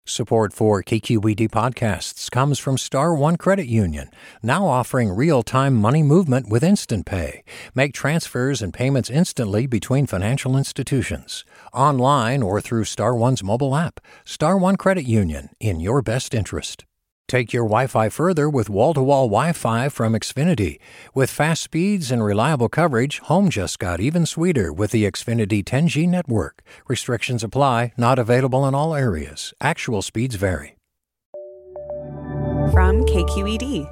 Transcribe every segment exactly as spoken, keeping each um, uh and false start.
Support for K Q E D podcasts comes from Star One Credit Union, now offering real-time money movement with Instant Pay. Make transfers and payments instantly between financial institutions, online or through Star One's mobile app. Star One Credit Union, in your best interest. Take your Wi-Fi further with wall-to-wall Wi-Fi from Xfinity. With fast speeds and reliable coverage, home just got even sweeter with the Xfinity ten G network. Restrictions apply, not available in all areas. Actual speeds vary. From K Q E D.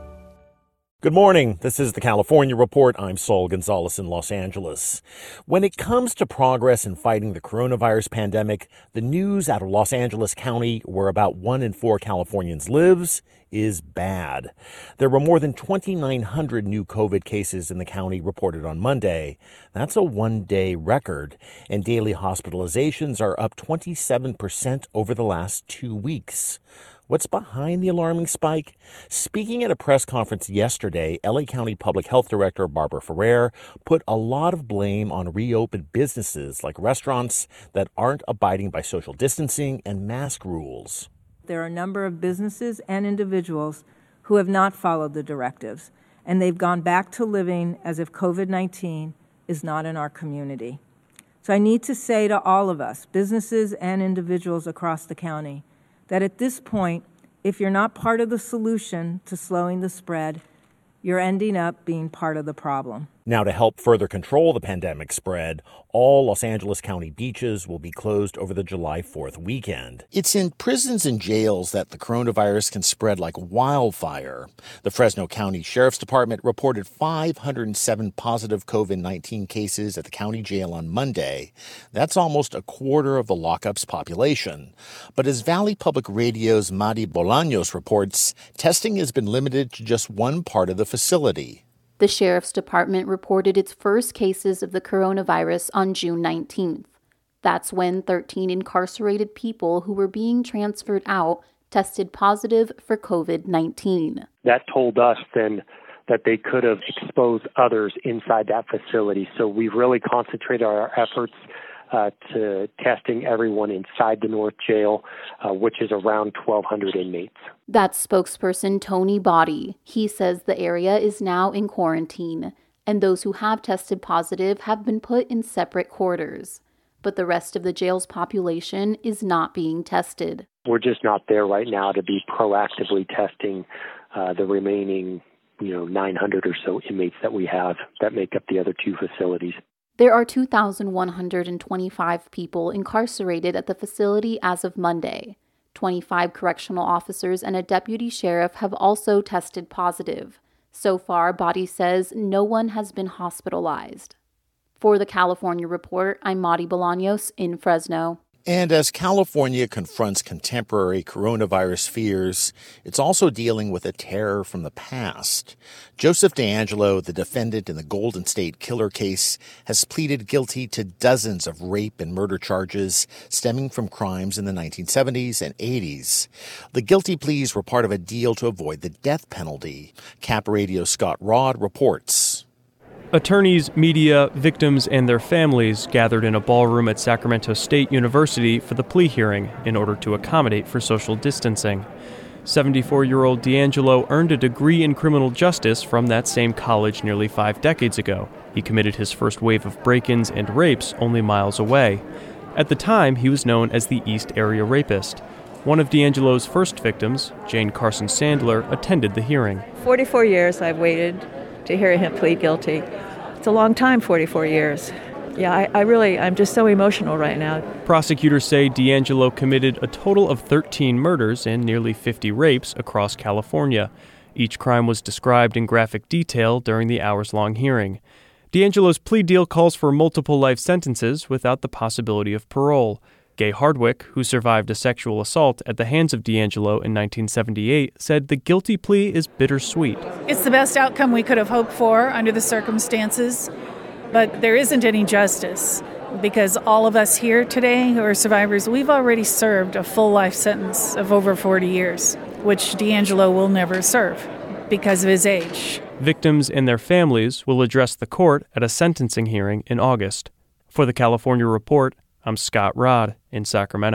Good morning. This is the California Report. I'm Saul Gonzalez in Los Angeles. When it comes to progress in fighting the coronavirus pandemic, the news out of Los Angeles County, where about one in four Californians lives, is bad. There were more than twenty-nine hundred new COVID cases in the county reported on Monday. That's a one-day record, and daily hospitalizations are up twenty-seven percent over the last two weeks. What's behind the alarming spike? Speaking at a press conference yesterday, L A County Public Health Director Barbara Ferrer put a lot of blame on reopened businesses like restaurants that aren't abiding by social distancing and mask rules. There are a number of businesses and individuals who have not followed the directives, and they've gone back to living as if COVID nineteen is not in our community. So I need to say to all of us, businesses and individuals across the county, that at this point, if you're not part of the solution to slowing the spread, you're ending up being part of the problem. Now, to help further control the pandemic spread, all Los Angeles County beaches will be closed over the July fourth weekend. It's in prisons and jails that the coronavirus can spread like wildfire. The Fresno County Sheriff's Department reported five hundred seven positive COVID nineteen cases at the county jail on Monday. That's almost a quarter of the lockup's population. But as Valley Public Radio's Madi Bolaños reports, testing has been limited to just one part of the facility. The Sheriff's Department reported its first cases of the coronavirus on June nineteenth. That's when thirteen incarcerated people who were being transferred out tested positive for COVID nineteen. That told us then that they could have exposed others inside that facility. So we've really concentrated our efforts uh, to testing everyone inside the North Jail, uh, which is around twelve hundred inmates. That's spokesperson Tony Body. He says the area is now in quarantine, and those who have tested positive have been put in separate quarters. But the rest of the jail's population is not being tested. We're just not there right now to be proactively testing uh, the remaining, you know, nine hundred or so inmates that we have that make up the other two facilities. There are two thousand one hundred twenty-five people incarcerated at the facility as of Monday. twenty-five correctional officers and a deputy sheriff have also tested positive. So far, Body says no one has been hospitalized. For the California Report, I'm Madi Bolaños in Fresno. And as California confronts contemporary coronavirus fears, it's also dealing with a terror from the past. Joseph DeAngelo, the defendant in the Golden State Killer case, has pleaded guilty to dozens of rape and murder charges stemming from crimes in the nineteen seventies and eighties. The guilty pleas were part of a deal to avoid the death penalty. Cap Radio's Scott Rod reports. Attorneys, media, victims, and their families gathered in a ballroom at Sacramento State University for the plea hearing in order to accommodate for social distancing. seventy-four-year-old DeAngelo earned a degree in criminal justice from that same college nearly five decades ago. He committed his first wave of break-ins and rapes only miles away. At the time, he was known as the East Area Rapist. One of DeAngelo's first victims, Jane Carson Sandler, attended the hearing. forty-four years I've waited to hear him plead guilty. It's a long time, forty-four years. Yeah, I, I really, I'm just so emotional right now. Prosecutors say DeAngelo committed a total of thirteen murders and nearly fifty rapes across California. Each crime was described in graphic detail during the hours-long hearing. DeAngelo's plea deal calls for multiple life sentences without the possibility of parole. Gay Hardwick, who survived a sexual assault at the hands of DeAngelo in nineteen seventy-eight, said the guilty plea is bittersweet. It's the best outcome we could have hoped for under the circumstances, but there isn't any justice because all of us here today who are survivors, we've already served a full life sentence of over forty years, which DeAngelo will never serve because of his age. Victims and their families will address the court at a sentencing hearing in August. For the California Report, I'm Scott Rod in Sacramento.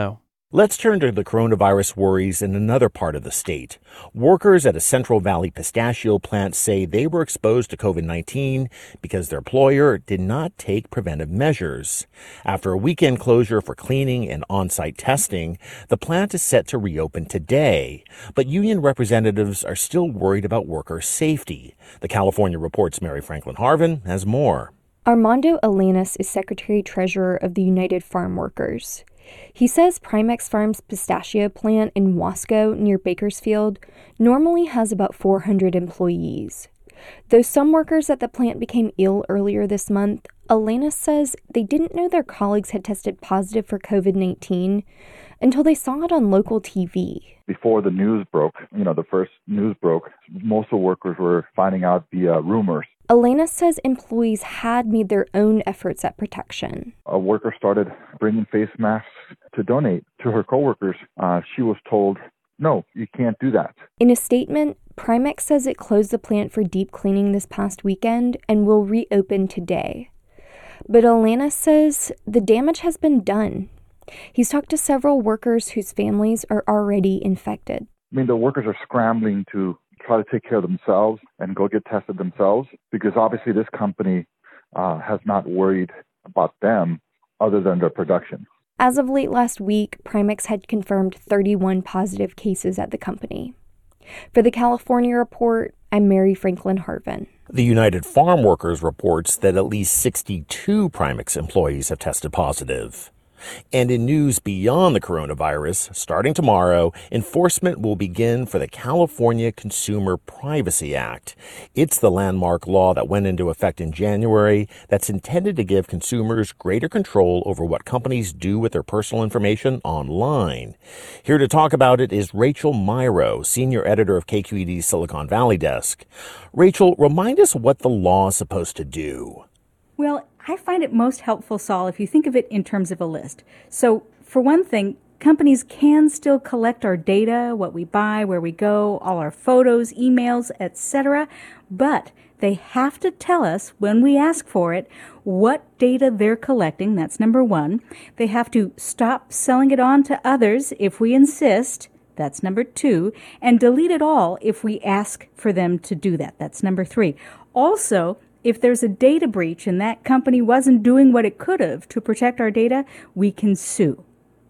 Let's turn to the coronavirus worries in another part of the state. Workers at a Central Valley pistachio plant say they were exposed to covid nineteen because their employer did not take preventive measures. After a weekend closure for cleaning and on-site testing, the plant is set to reopen today. But union representatives are still worried about worker safety. The California Report's Mary Franklin Harvin has more. Armando Alanis is Secretary-Treasurer of the United Farm Workers. He says Primex Farms' pistachio plant in Wasco near Bakersfield normally has about four hundred employees. Though some workers at the plant became ill earlier this month, Alanis says they didn't know their colleagues had tested positive for covid nineteen until they saw it on local T V. Before the news broke, you know, the first news broke, most of the workers were finding out via rumors. Alanis says employees had made their own efforts at protection. A worker started bringing face masks to donate to her coworkers. Uh, she was told, no, you can't do that. In a statement, Primex says it closed the plant for deep cleaning this past weekend and will reopen today. But Alanis says the damage has been done. He's talked to several workers whose families are already infected. I mean, the workers are scrambling to try to take care of themselves and go get tested themselves because obviously this company uh, has not worried about them other than their production. As of late last week, Primex had confirmed thirty-one positive cases at the company. For the California Report, I'm Mary Franklin Harvin. The United Farm Workers reports that at least sixty-two Primex employees have tested positive. And in news beyond the coronavirus, starting tomorrow, enforcement will begin for the California Consumer Privacy Act. It's the landmark law that went into effect in January that's intended to give consumers greater control over what companies do with their personal information online. Here to talk about it is Rachel Myrow, senior editor of K Q E D's Silicon Valley desk. Rachel, remind us what the law is supposed to do. Well, I find it most helpful, Saul, if you think of it in terms of a list. So, for one thing, companies can still collect our data, what we buy, where we go, all our photos, emails, et cetera, but they have to tell us when we ask for it what data they're collecting. That's number one. They have to stop selling it on to others if we insist. That's number two. And delete it all if we ask for them to do that. That's number three. Also, if there's a data breach and that company wasn't doing what it could have to protect our data, we can sue.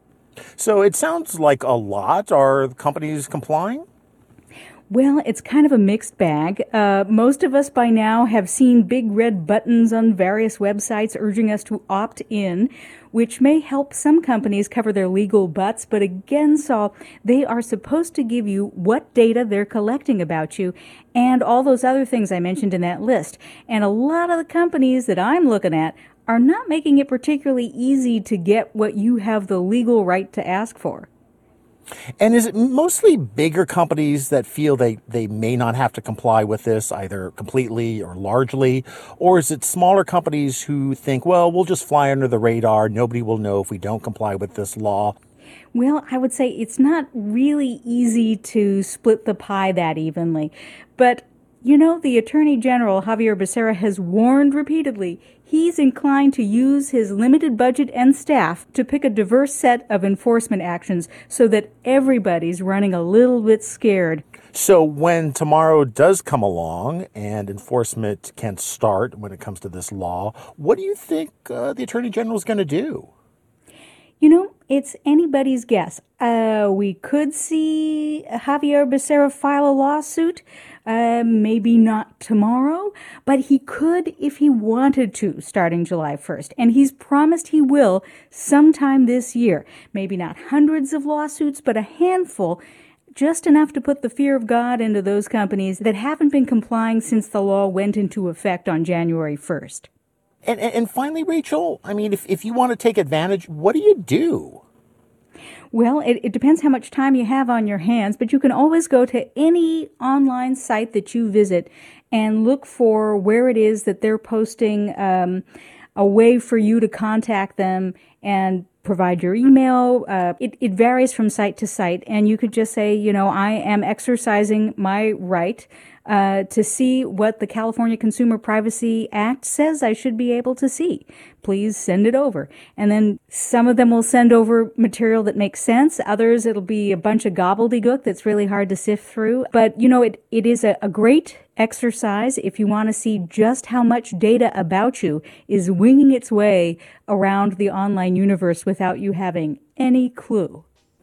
So it sounds like a lot. Are companies complying? Well, it's kind of a mixed bag. Uh, most of us by now have seen big red buttons on various websites urging us to opt in, which may help some companies cover their legal butts. But again, Saul, they are supposed to give you what data they're collecting about you and all those other things I mentioned in that list. And a lot of the companies that I'm looking at are not making it particularly easy to get what you have the legal right to ask for. And is it mostly bigger companies that feel they, they may not have to comply with this either completely or largely? Or is it smaller companies who think, well, we'll just fly under the radar. Nobody will know if we don't comply with this law? Well, I would say it's not really easy to split the pie that evenly. But, you know, the Attorney General, Xavier Becerra, has warned repeatedly he's inclined to use his limited budget and staff to pick a diverse set of enforcement actions so that everybody's running a little bit scared. So when tomorrow does come along and enforcement can start when it comes to this law, what do you think uh, the Attorney General is going to do? You know, it's anybody's guess. Uh, we could see Xavier Becerra file a lawsuit. Uh, maybe not tomorrow, but he could if he wanted to starting July first. And he's promised he will sometime this year. Maybe not hundreds of lawsuits, but a handful, just enough to put the fear of God into those companies that haven't been complying since the law went into effect on January first. And, and finally, Rachel, I mean, if, if you want to take advantage, what do you do? Well, it, it depends how much time you have on your hands, but you can always go to any online site that you visit and look for where it is that they're posting um, a way for you to contact them and provide your email. Uh, it, it varies from site to site, and you could just say, you know, I am exercising my right uh, to see what the California Consumer Privacy Act says I should be able to see. Please send it over. And then some of them will send over material that makes sense. Others, it'll be a bunch of gobbledygook that's really hard to sift through. But, you know, it, it is a, a great exercise if you want to see just how much data about you is winging its way around the online universe without you having any clue.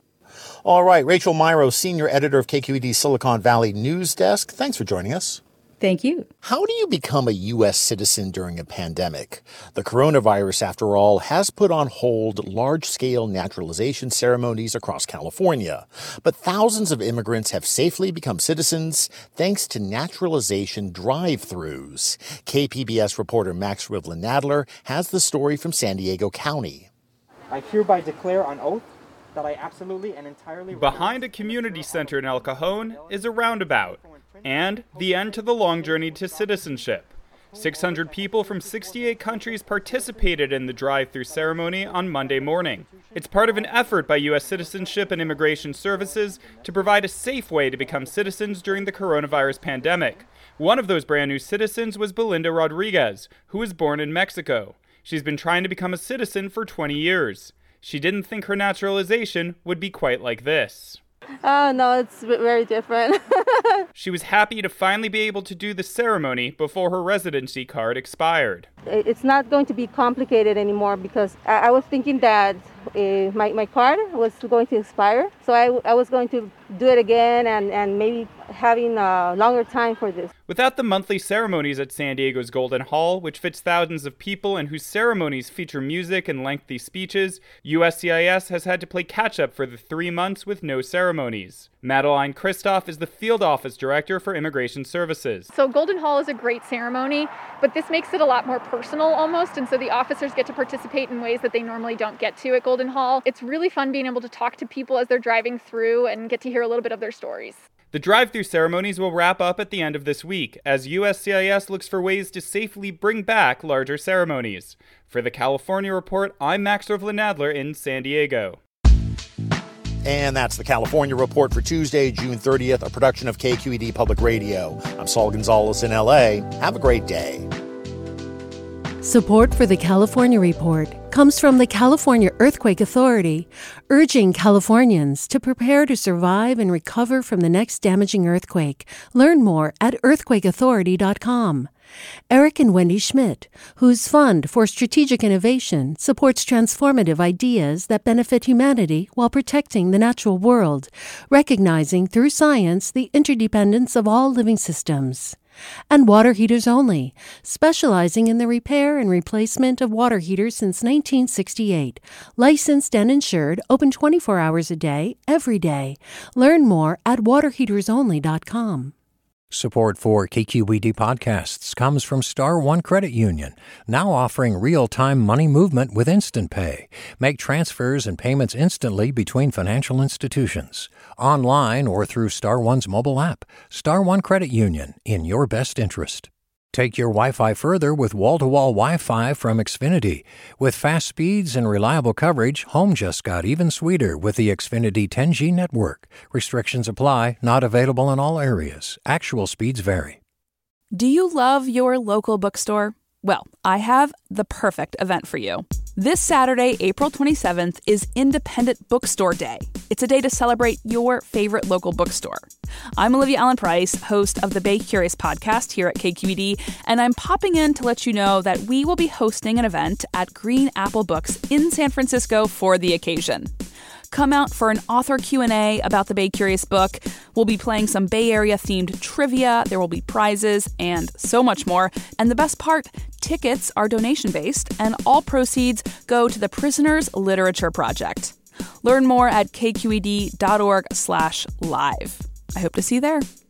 All right, Rachel Myrow, senior editor of K Q E D Silicon Valley News Desk. Thanks for joining us. Thank you. How do you become a U S citizen during a pandemic? The coronavirus, after all, has put on hold large-scale naturalization ceremonies across California. But thousands of immigrants have safely become citizens thanks to naturalization drive-thrus. K P B S reporter Max Rivlin-Nadler has the story from San Diego County. I hereby declare on oath that I absolutely and entirely... Behind a community center in El Cajon is a roundabout and the end to the long journey to citizenship. six hundred people from sixty-eight countries participated in the drive-through ceremony on Monday morning. It's part of an effort by U S Citizenship and Immigration Services to provide a safe way to become citizens during the coronavirus pandemic. One of those brand new citizens was Belinda Rodriguez, who was born in Mexico. She's been trying to become a citizen for twenty years. She didn't think her naturalization would be quite like this. Oh, no, it's very different. She was happy to finally be able to do the ceremony before her residency card expired. It's not going to be complicated anymore because I was thinking that uh, my, my card was going to expire. So I, I was going to do it again and, and maybe having a longer time for this. Without the monthly ceremonies at San Diego's Golden Hall, which fits thousands of people and whose ceremonies feature music and lengthy speeches, U S C I S has had to play catch-up for the three months with no ceremonies. Madeline Kristoff is the field office director for Immigration Services. So Golden Hall is a great ceremony, but this makes it a lot more personal almost, and so the officers get to participate in ways that they normally don't get to at Golden Hall. It's really fun being able to talk to people as they're driving through and get to hear a little bit of their stories. The drive-through ceremonies will wrap up at the end of this week, as U S C I S looks for ways to safely bring back larger ceremonies. For the California Report, I'm Max Rivlin-Nadler in San Diego. And that's the California Report for Tuesday, June thirtieth, a production of K Q E D Public Radio. I'm Saul Gonzalez in L A. Have a great day. Support for the California Report comes from the California Earthquake Authority, urging Californians to prepare to survive and recover from the next damaging earthquake. Learn more at earthquake authority dot com. Eric and Wendy Schmidt, whose Fund for Strategic Innovation supports transformative ideas that benefit humanity while protecting the natural world, recognizing through science the interdependence of all living systems. And Water Heaters Only, specializing in the repair and replacement of water heaters since nineteen sixty-eight. Licensed and insured, open twenty-four hours a day, every day. Learn more at water heaters only dot com. Support for K Q E D podcasts comes from Star One Credit Union, now offering real-time money movement with Instant Pay. Make transfers and payments instantly between financial institutions, online or through Star One's mobile app. Star One Credit Union, in your best interest. Take your Wi-Fi further with wall-to-wall Wi-Fi from Xfinity. With fast speeds and reliable coverage, home just got even sweeter with the Xfinity ten G network. Restrictions apply, not available in all areas. Actual speeds vary. Do you love your local bookstore? Well, I have the perfect event for you. This Saturday, April twenty-seventh, is Independent Bookstore Day. It's a day to celebrate your favorite local bookstore. I'm Olivia Allen Price, host of the Bay Curious podcast here at K Q E D, and I'm popping in to let you know that we will be hosting an event at Green Apple Books in San Francisco for the occasion. Come out for an author Q and A about the Bay Curious book. We'll be playing some Bay Area-themed trivia, there will be prizes, and so much more. And the best part, tickets are donation-based, and all proceeds go to the Prisoners Literature Project. Learn more at k q e d dot org slash live. I hope to see you there.